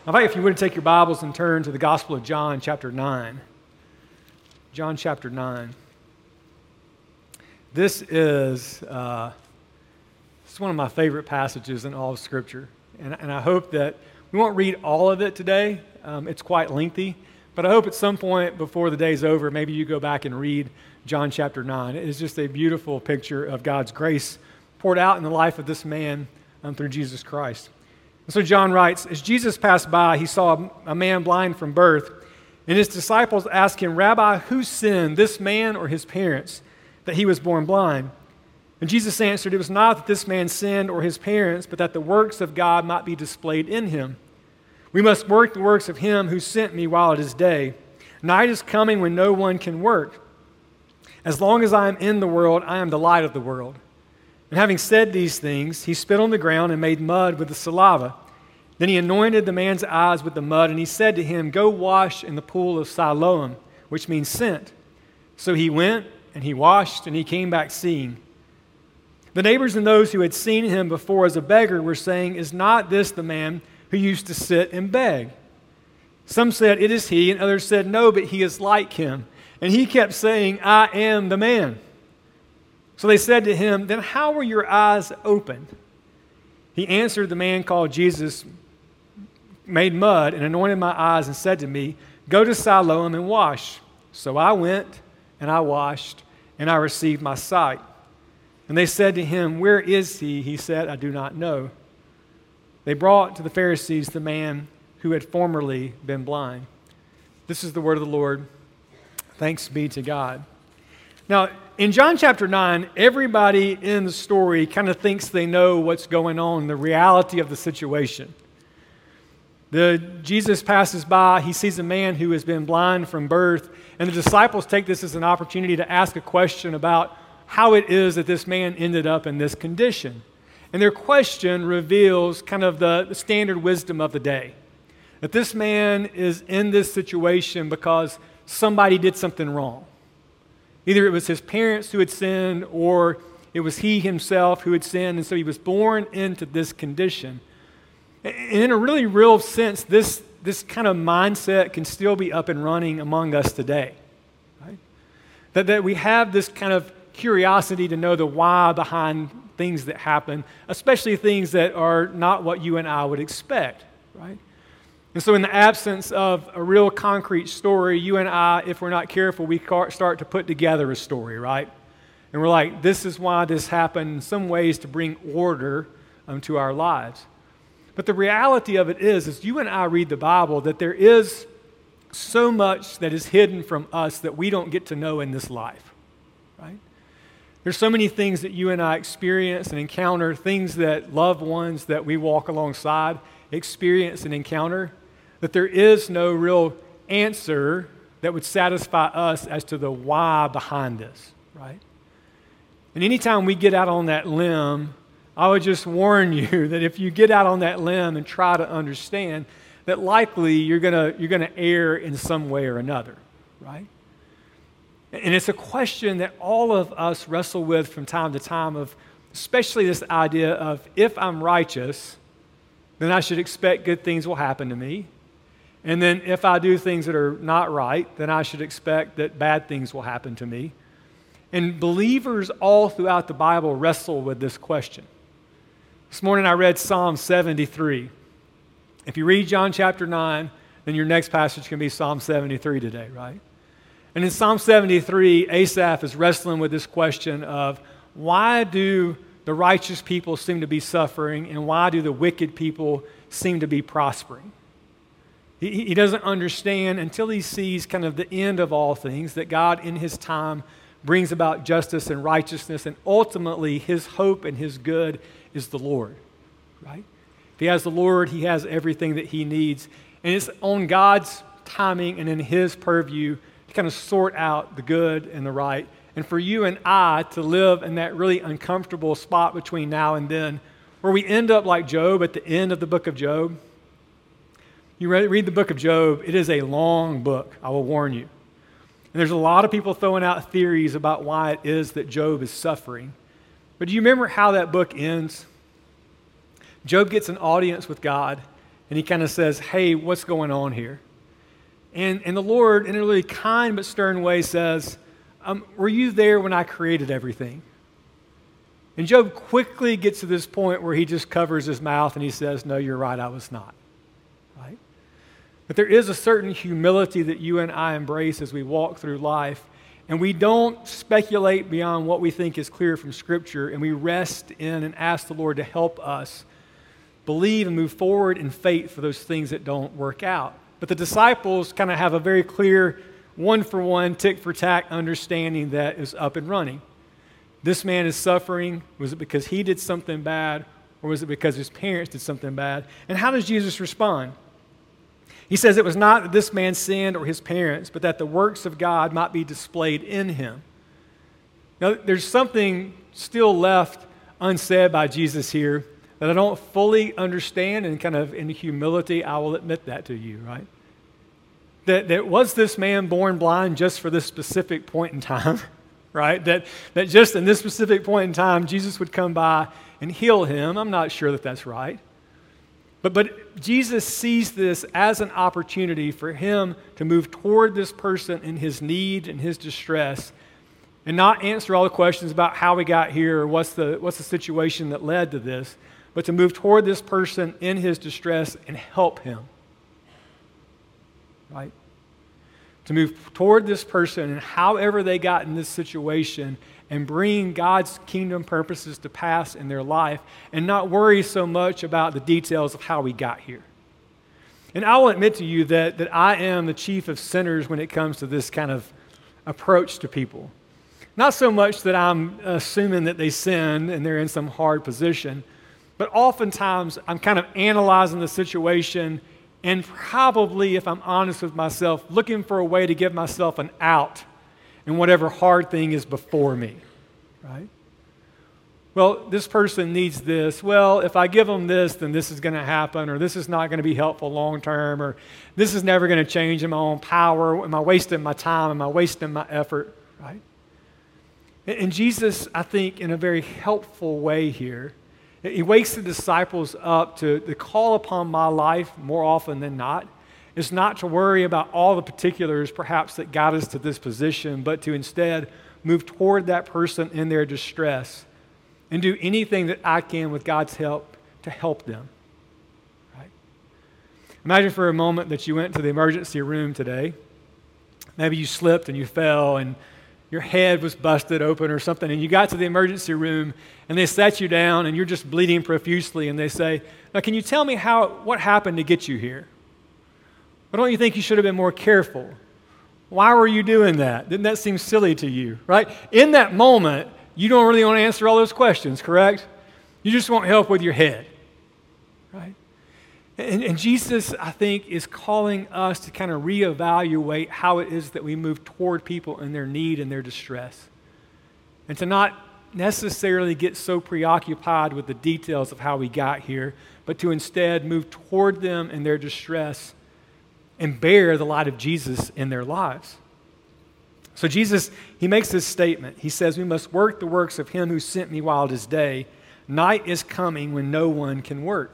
I invite you, if you would, take your Bibles and turn to the Gospel of John, chapter 9. John chapter 9. This is one of my favorite passages in all of Scripture. And I hope that we won't read all of it today. It's quite lengthy. But I hope at some point before the day's over, maybe you go back and read John chapter 9. It is just a beautiful picture of God's grace poured out in the life of this man through Jesus Christ. And so John writes, as Jesus passed by, he saw a man blind from birth, and his disciples asked him, Rabbi, who sinned, this man or his parents, that he was born blind? And Jesus answered, it was not that this man sinned or his parents, but that the works of God might be displayed in him. We must work the works of him who sent me while it is day. Night is coming when no one can work. As long as I am in the world, I am the light of the world. And having said these things, he spit on the ground and made mud with the saliva. Then he anointed the man's eyes with the mud, and he said to him, go wash in the pool of Siloam, which means sent. So he went, and he washed, and he came back seeing. The neighbors and those who had seen him before as a beggar were saying, is not this the man who used to sit and beg? Some said, it is he, and others said, no, but he is like him. And he kept saying, I am the man. So they said to him, then how were your eyes opened? He answered, the man called Jesus made mud and anointed my eyes and said to me, go to Siloam and wash. So I went and I washed and I received my sight. And they said to him, where is he? He said, I do not know. They brought to the Pharisees the man who had formerly been blind. This is the word of the Lord. Thanks be to God. Now, in John chapter 9, everybody in the story kind of thinks they know what's going on, the reality of the situation. Jesus passes by, he sees a man who has been blind from birth, and the disciples take this as an opportunity to ask a question about how it is that this man ended up in this condition. And their question reveals kind of the standard wisdom of the day. That this man is in this situation because somebody did something wrong. Either it was his parents who had sinned, or it was he himself who had sinned, and so he was born into this condition. And in a really real sense, this kind of mindset can still be up and running among us today. Right? That we have this kind of curiosity to know the why behind things that happen, especially things that are not what you and I would expect. Right? And so in the absence of a real concrete story, you and I, if we're not careful, we start to put together a story, right? And we're like, this is why this happened, in some ways to bring order to our lives. But the reality of it is, as you and I read the Bible, that there is so much that is hidden from us that we don't get to know in this life, right? There's so many things that you and I experience and encounter, things that loved ones that we walk alongside experience and encounter, that there is no real answer that would satisfy us as to the why behind this, right? And anytime we get out on that limb, I would just warn you that if you get out on that limb and try to understand, that likely you're gonna err in some way or another, right? And it's a question that all of us wrestle with from time to time, of especially this idea of, if I'm righteous, then I should expect good things will happen to me. And then if I do things that are not right, then I should expect that bad things will happen to me. And believers all throughout the Bible wrestle with this question. This morning I read Psalm 73. If you read John chapter 9, then your next passage can be Psalm 73 today, right? And in Psalm 73, Asaph is wrestling with this question of, why do the righteous people seem to be suffering, and why do the wicked people seem to be prospering? He doesn't understand until he sees kind of the end of all things, that God in his time brings about justice and righteousness, and ultimately his hope and his good is the Lord, right? If he has the Lord, he has everything that he needs. And it's on God's timing and in his purview to kind of sort out the good and the right. And for you and I to live in that really uncomfortable spot between now and then, where we end up like Job at the end of the book of Job. You read the book of Job, it is a long book, I will warn you. And there's a lot of people throwing out theories about why it is that Job is suffering. But do you remember how that book ends? Job gets an audience with God, and he kind of says, hey, what's going on here? And the Lord, in a really kind but stern way, says, were you there when I created everything? And Job quickly gets to this point where he just covers his mouth and he says, no, you're right, I was not. Right? But there is a certain humility that you and I embrace as we walk through life, and we don't speculate beyond what we think is clear from Scripture, and we rest in and ask the Lord to help us believe and move forward in faith for those things that don't work out. But the disciples kind of have a very clear one-for-one, tick-for-tack understanding that is up and running. This man is suffering. Was it because he did something bad, or was it because his parents did something bad? And how does Jesus respond? He says it was not that this man sinned or his parents, but that the works of God might be displayed in him. Now, there's something still left unsaid by Jesus here that I don't fully understand, and kind of in humility, I will admit that to you, right? That was this man born blind just for this specific point in time, right? That just in this specific point in time, Jesus would come by and heal him. I'm not sure that that's right. But Jesus sees this as an opportunity for him to move toward this person in his need and his distress, and not answer all the questions about how we got here or what's the situation that led to this, but to move toward this person in his distress and help him. Right? To move toward this person and however they got in this situation and bring God's kingdom purposes to pass in their life, and not worry so much about the details of how we got here. And I will admit to you that I am the chief of sinners when it comes to this kind of approach to people. Not so much that I'm assuming that they sin and they're in some hard position, but oftentimes I'm kind of analyzing the situation and probably, if I'm honest with myself, looking for a way to give myself an out in whatever hard thing is before me, right? Well, this person needs this. Well, if I give them this, then this is going to happen, or this is not going to be helpful long term, or this is never going to change in my own power. Am I wasting my time? Am I wasting my effort, right? And Jesus, I think, in a very helpful way here, he wakes the disciples up to call upon my life more often than not. It's not to worry about all the particulars, perhaps, that got us to this position, but to instead move toward that person in their distress and do anything that I can with God's help to help them. Right? Imagine for a moment that you went to the emergency room today. Maybe you slipped and you fell and your head was busted open or something, and you got to the emergency room and they sat you down and you're just bleeding profusely, and they say, now can you tell me what happened to get you here? Well, don't you think you should have been more careful? Why were you doing that? Didn't that seem silly to you, right? In that moment, you don't really want to answer all those questions, correct? You just want help with your head, right? And Jesus, I think, is calling us to kind of reevaluate how it is that we move toward people in their need and their distress. And to not necessarily get so preoccupied with the details of how we got here, but to instead move toward them in their distress and bear the light of Jesus in their lives. So Jesus, he makes this statement. He says, we must work the works of him who sent me while it is day. Night is coming when no one can work.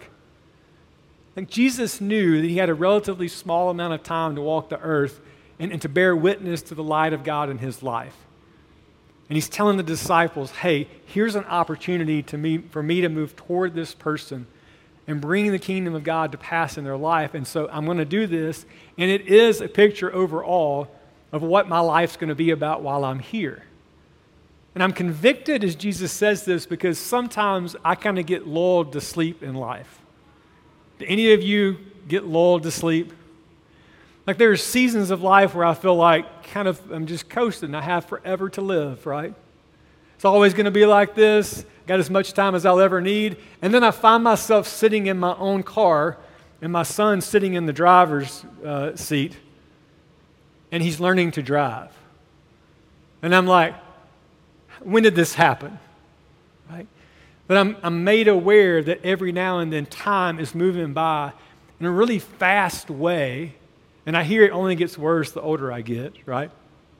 Like Jesus knew that he had a relatively small amount of time to walk the earth and to bear witness to the light of God in his life. And he's telling the disciples, hey, here's an opportunity for me to move toward this person and bring the kingdom of God to pass in their life. And so I'm going to do this. And it is a picture overall of what my life's going to be about while I'm here. And I'm convicted as Jesus says this because sometimes I kind of get lulled to sleep in life. Do any of you get lulled to sleep? Like there are seasons of life where I feel like I'm just coasting. I have forever to live, right? It's always going to be like this. Got as much time as I'll ever need. And then I find myself sitting in my own car and my son's sitting in the driver's seat and he's learning to drive. And I'm like, when did this happen? Right? But I'm made aware that every now and then time is moving by in a really fast way, and I hear it only gets worse the older I get, right?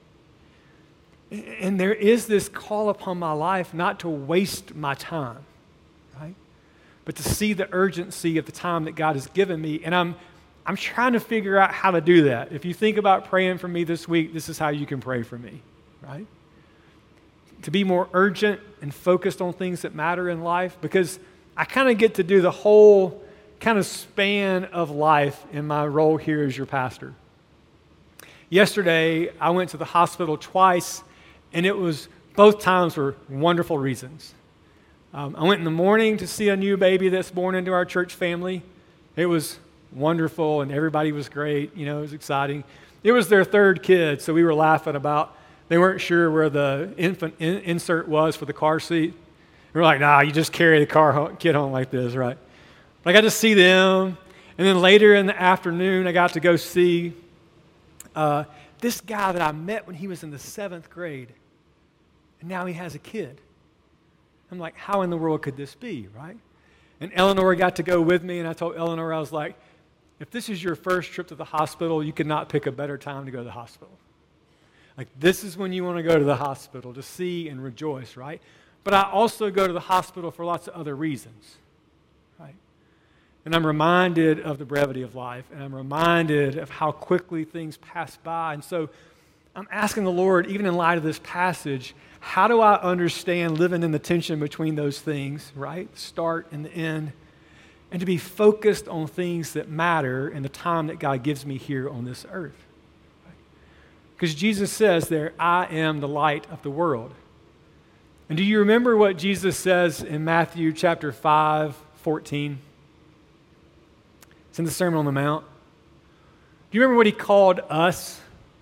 And there is this call upon my life not to waste my time, right? but to see the urgency of the time that God has given me. And I'm trying to figure out how to do that. If you think about praying for me this week, this is how you can pray for me, right? To be more urgent and focused on things that matter in life, because I kind of get to do the whole kind of span of life in my role here as your pastor. Yesterday, I went to the hospital twice, and both times were wonderful reasons. I went in the morning to see a new baby that's born into our church family. It was wonderful, and everybody was great. It was exciting. It was their third kid, so we were laughing about, they weren't sure where the infant insert was for the car seat. We were like, nah, you just carry the kid home like this, right? But I got to see them, and then later in the afternoon, I got to go see this guy that I met when he was in the 7th grade, and now he has a kid. I'm like, how in the world could this be, right? And Eleanor got to go with me, and I told Eleanor, I was like, if this is your first trip to the hospital, you could not pick a better time to go to the hospital. Like, this is when you want to go to the hospital, to see and rejoice, right? But I also go to the hospital for lots of other reasons, right? And I'm reminded of the brevity of life, and I'm reminded of how quickly things pass by. And so I'm asking the Lord, even in light of this passage, how do I understand living in the tension between those things, right? The start and the end, and to be focused on things that matter in the time that God gives me here on this earth. Because Jesus says there, I am the light of the world. And do you remember what Jesus says in Matthew chapter 5:14? It's in the Sermon on the Mount. Do you remember what he called us?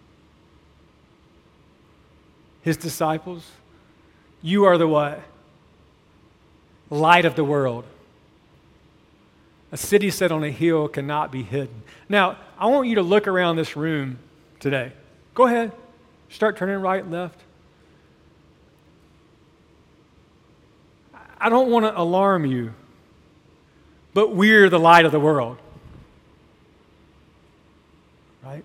His disciples? You are the what? Light of the world. A city set on a hill cannot be hidden. Now, I want you to look around this room today. Go ahead. Start turning right and left. I don't want to alarm you, but we're the light of the world. Right?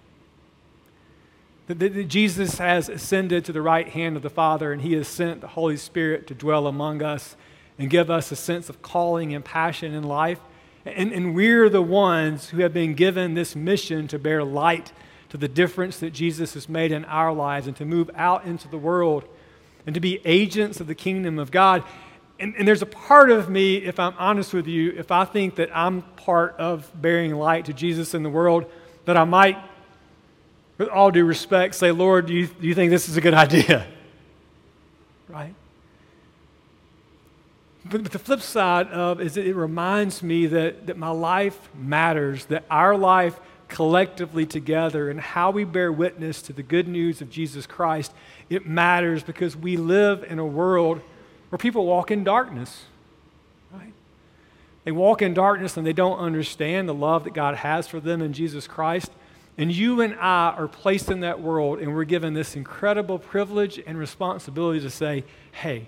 Jesus has ascended to the right hand of the Father, and he has sent the Holy Spirit to dwell among us and give us a sense of calling and passion in life. And we're the ones who have been given this mission to bear light to the difference that Jesus has made in our lives and to move out into the world and to be agents of the kingdom of God. And there's a part of me, if I'm honest with you, if I think that I'm part of bearing light to Jesus in the world, that I might, with all due respect, say, Lord, do you think this is a good idea? Right? But the flip side of is that it reminds me that my life matters, that our life collectively together and how we bear witness to the good news of Jesus Christ, it matters because we live in a world where people walk in darkness, right? They walk in darkness and they don't understand the love that God has for them in Jesus Christ. And you and I are placed in that world, and we're given this incredible privilege and responsibility to say, hey,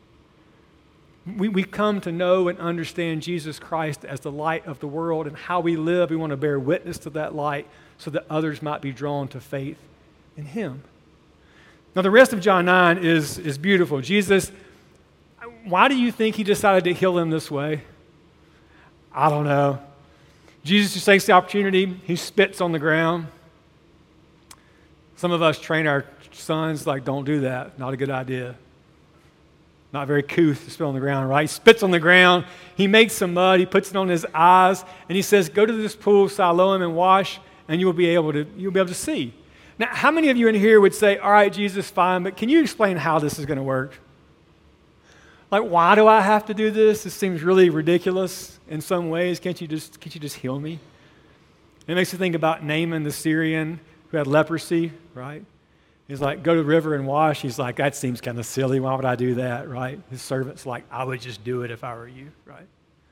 we come to know and understand Jesus Christ as the light of the world, and how we live, we want to bear witness to that light so that others might be drawn to faith in him. Now, the rest of John 9 is beautiful. Jesus, why do you think he decided to heal him this way? I don't know. Jesus just takes the opportunity. He spits on the ground. Some of us train our sons like, don't do that. Not a good idea. Not very couth to spit on the ground, right? He spits on the ground. He makes some mud. He puts it on his eyes, and he says, "Go to this pool, Siloam, and wash, and you'll be able to see." Now, how many of you in here would say, "All right, Jesus, fine, but can you explain how this is going to work? Like, why do I have to do this? This seems really ridiculous in some ways. Can't you just heal me?" It makes you think about Naaman the Syrian who had leprosy, right? He's like, "Go to the river and wash." He's like, "That seems kind of silly. Why would I do that?" Right? His servant's like, "I would just do it if I were you." Right?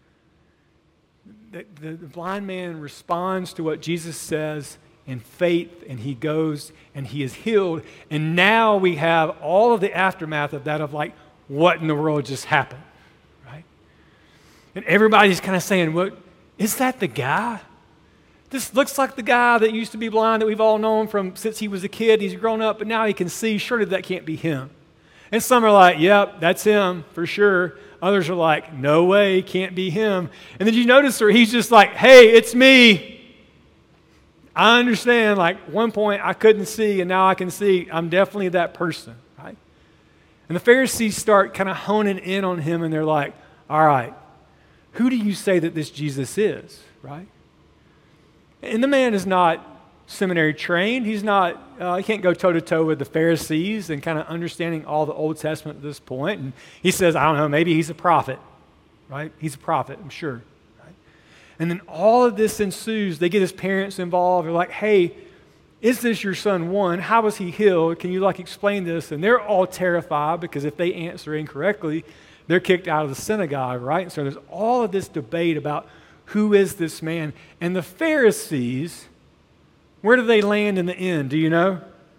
The blind man responds to what Jesus says in faith, and he goes and he is healed. And now we have all of the aftermath of that, of like, what in the world just happened? Right? And everybody's kind of saying, "What is that? The guy? This looks like the guy that used to be blind that we've all known from since he was a kid. He's grown up, but now he can see. Surely that can't be him." And some are like, yep, that's him for sure. Others are like, no way, can't be him. And then you notice where he's just like, hey, it's me. I understand, like one point I couldn't see and now I can see. I'm definitely that person, right? And the Pharisees start kind of honing in on him and they're like, all right, who do you say that this Jesus is, right? And the man is not seminary trained. He's not, he can't go toe-to-toe with the Pharisees and kind of understanding all the Old Testament at this point. And he says, I don't know, maybe he's a prophet, right? He's a prophet, I'm sure. Right? And then all of this ensues. They get his parents involved. They're like, hey, is this your son? One, how was he healed? Can you explain this? And they're all terrified because if they answer incorrectly, they're kicked out of the synagogue, right? And so there's all of this debate about who is this man. And the Pharisees, where do they land in the end? Do you know?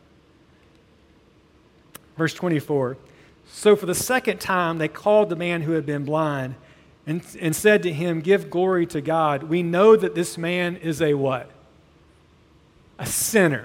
Verse 24. So for the second time, they called the man who had been blind and said to him, give glory to God. We know that this man is a what? A sinner.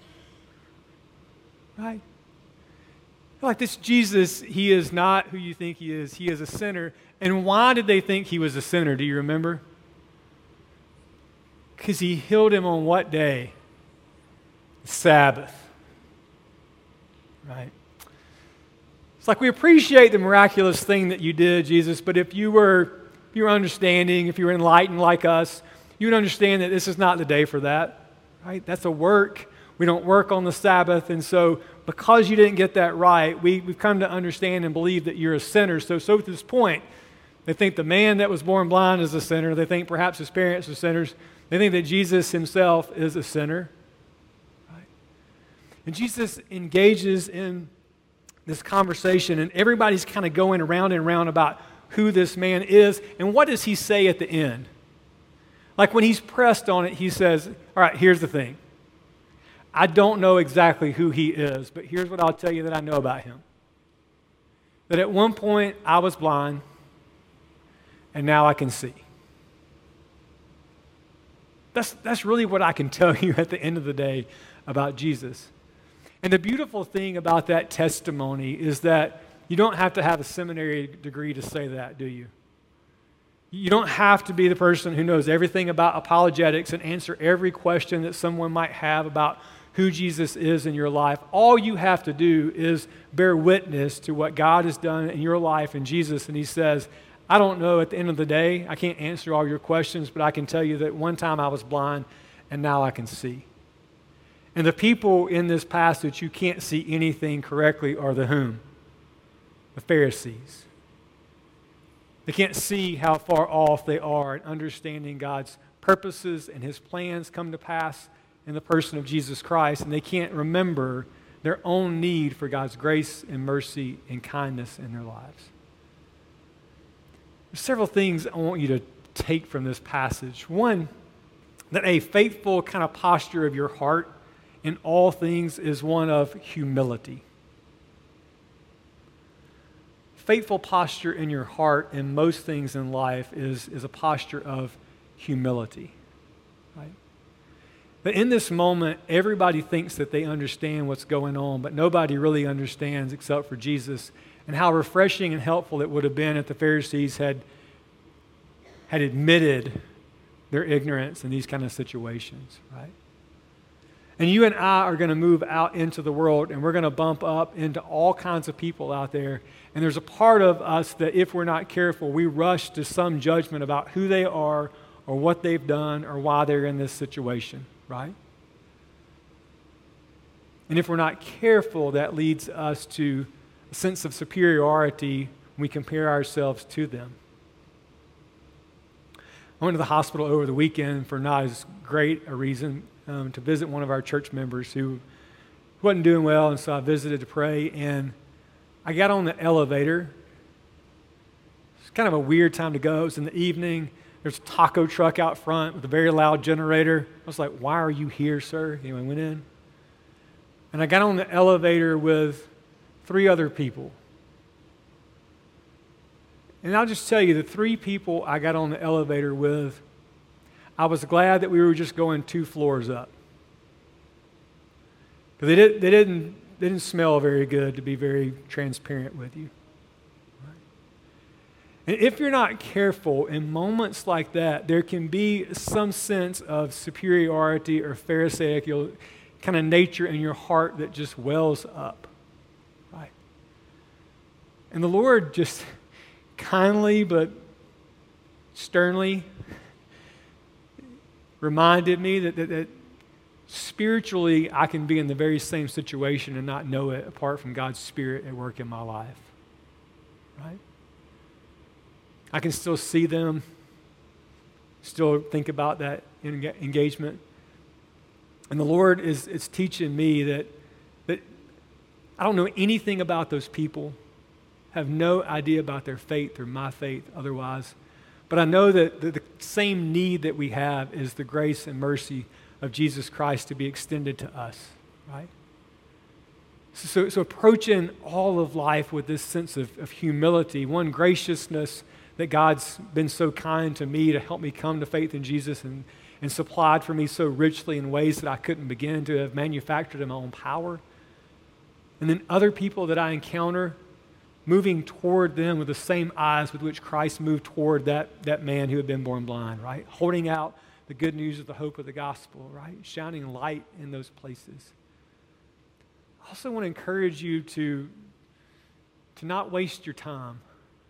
Right? Like this Jesus, he is not who you think he is. He is a sinner. And why did they think he was a sinner? Do you remember? Because he healed him on what day? Sabbath. Right? It's like we appreciate the miraculous thing that you did, Jesus, but if you were understanding, if you were enlightened like us, you would understand that this is not the day for that. Right? That's a work. We don't work on the Sabbath, and so because you didn't get that right, we've come to understand and believe that you're a sinner. So at this point, they think the man that was born blind is a sinner. They think perhaps his parents are sinners. They think that Jesus himself is a sinner. Right? And Jesus engages in this conversation, and everybody's kind of going around and around about who this man is. And what does he say at the end? Like when he's pressed on it, he says, all right, here's the thing. I don't know exactly who he is, but here's what I'll tell you that I know about him. That at one point I was blind, and now I can see. That's really what I can tell you at the end of the day about Jesus. And the beautiful thing about that testimony is that you don't have to have a seminary degree to say that, do you? You don't have to be the person who knows everything about apologetics and answer every question that someone might have about who Jesus is in your life. All you have to do is bear witness to what God has done in your life in Jesus. And he says, I don't know at the end of the day, I can't answer all your questions, but I can tell you that one time I was blind and now I can see. And the people in this passage who can't see anything correctly are the whom? The Pharisees. They can't see how far off they are in understanding God's purposes and his plans come to pass in the person of Jesus Christ, and they can't remember their own need for God's grace and mercy and kindness in their lives. There's several things I want you to take from this passage. One, that a faithful kind of posture of your heart in all things is one of humility. Faithful posture in your heart in most things in life is a posture of humility. Right? But in this moment, everybody thinks that they understand what's going on, but nobody really understands except for Jesus. And how refreshing and helpful it would have been if the Pharisees had admitted their ignorance in these kind of situations, right? And you and I are going to move out into the world, and we're going to bump up into all kinds of people out there. And there's a part of us that if we're not careful, we rush to some judgment about who they are or what they've done or why they're in this situation, right? And if we're not careful, that leads us to a sense of superiority when we compare ourselves to them. I went to the hospital over the weekend for not as great a reason, to visit one of our church members who wasn't doing well, and so I visited to pray, and I got on the elevator. It's kind of a weird time to go. It was in the evening. There's a taco truck out front with a very loud generator. I was like, why are you here, sir? Anyway, I went in. And I got on the elevator with 3 other people. And I'll just tell you, the 3 people I got on the elevator with, I was glad that we were just going 2 floors up. But they didn't smell very good, to be very transparent with you. And if you're not careful, in moments like that, there can be some sense of superiority or Pharisaical kind of nature in your heart that just wells up, right? And the Lord just kindly but sternly reminded me that spiritually I can be in the very same situation and not know it apart from God's Spirit at work in my life, right? I can still see them, still think about that engagement. And the Lord is teaching me that I don't know anything about those people, have no idea about their faith or my faith otherwise, but I know that the same need that we have is the grace and mercy of Jesus Christ to be extended to us, right? So approaching all of life with this sense of humility, one, graciousness, that God's been so kind to me to help me come to faith in Jesus and supplied for me so richly in ways that I couldn't begin to have manufactured in my own power. And then other people that I encounter, moving toward them with the same eyes with which Christ moved toward that man who had been born blind, right? Holding out the good news of the hope of the gospel, right? Shining light in those places. I also want to encourage you to not waste your time.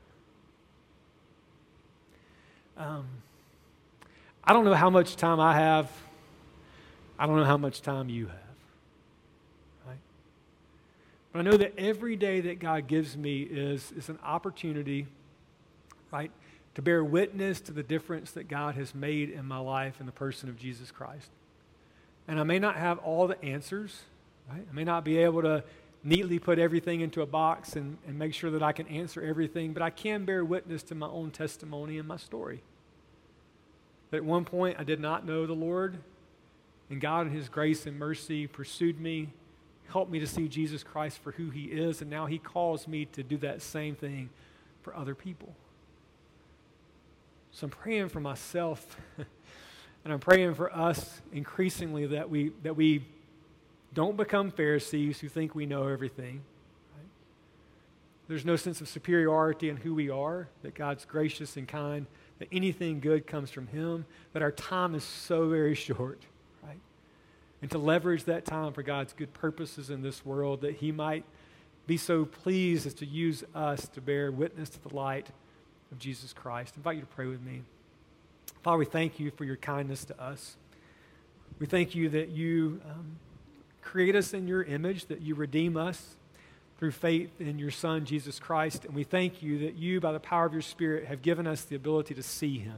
I don't know how much time I have. I don't know how much time you have. Right? But I know that every day that God gives me is an opportunity, right, to bear witness to the difference that God has made in my life in the person of Jesus Christ. And I may not have all the answers, right? I may not be able to neatly put everything into a box and make sure that I can answer everything, but I can bear witness to my own testimony and my story. That at one point I did not know the Lord, and God in His grace and mercy pursued me, helped me to see Jesus Christ for who He is, and now He calls me to do that same thing for other people. So I'm praying for myself, and I'm praying for us increasingly that we don't become Pharisees who think we know everything. Right? There's no sense of superiority in who we are, that God's gracious and kind, that anything good comes from Him, that our time is so very short, right? And to leverage that time for God's good purposes in this world, that He might be so pleased as to use us to bear witness to the light of Jesus Christ. I invite you to pray with me. Father, we thank You for Your kindness to us. We thank You that You create us in Your image, that You redeem us through faith in Your Son, Jesus Christ. And we thank You that You, by the power of Your Spirit, have given us the ability to see Him.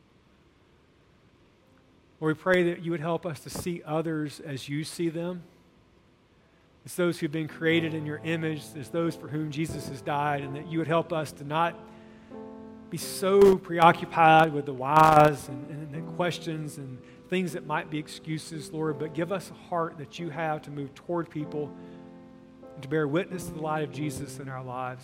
Lord, we pray that You would help us to see others as You see them. As those who have been created in Your image, as those for whom Jesus has died, and that You would help us to not be so preoccupied with the whys and the questions and things that might be excuses, Lord, but give us a heart that You have to move toward people and to bear witness to the light of Jesus in our lives.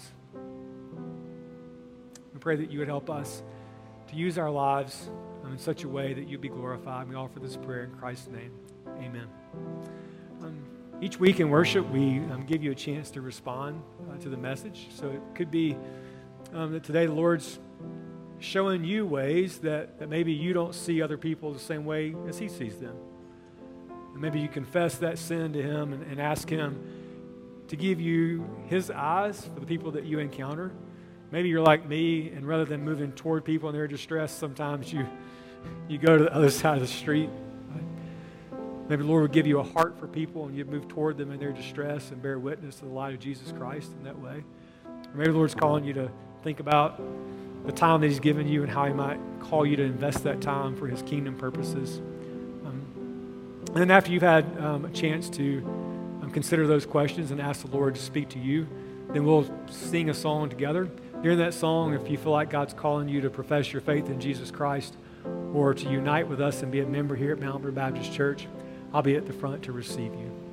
We pray that You would help us to use our lives in such a way that You be glorified. We offer this prayer in Christ's name. Amen. Each week in worship, we give you a chance to respond to the message. So it could be that today the Lord's showing you ways that maybe you don't see other people the same way as He sees them. And maybe you confess that sin to Him and ask Him to give you His eyes for the people that you encounter. Maybe you're like me, and rather than moving toward people in their distress, sometimes you go to the other side of the street. Maybe the Lord would give you a heart for people, and you'd move toward them in their distress and bear witness to the light of Jesus Christ in that way. Or maybe the Lord's calling you to think about the time that He's given you and how He might call you to invest that time for His kingdom purposes. And then after you've had a chance to consider those questions and ask the Lord to speak to you, then we'll sing a song together. During that song, if you feel like God's calling you to profess your faith in Jesus Christ or to unite with us and be a member here at Mount Vernon Baptist Church, I'll be at the front to receive you.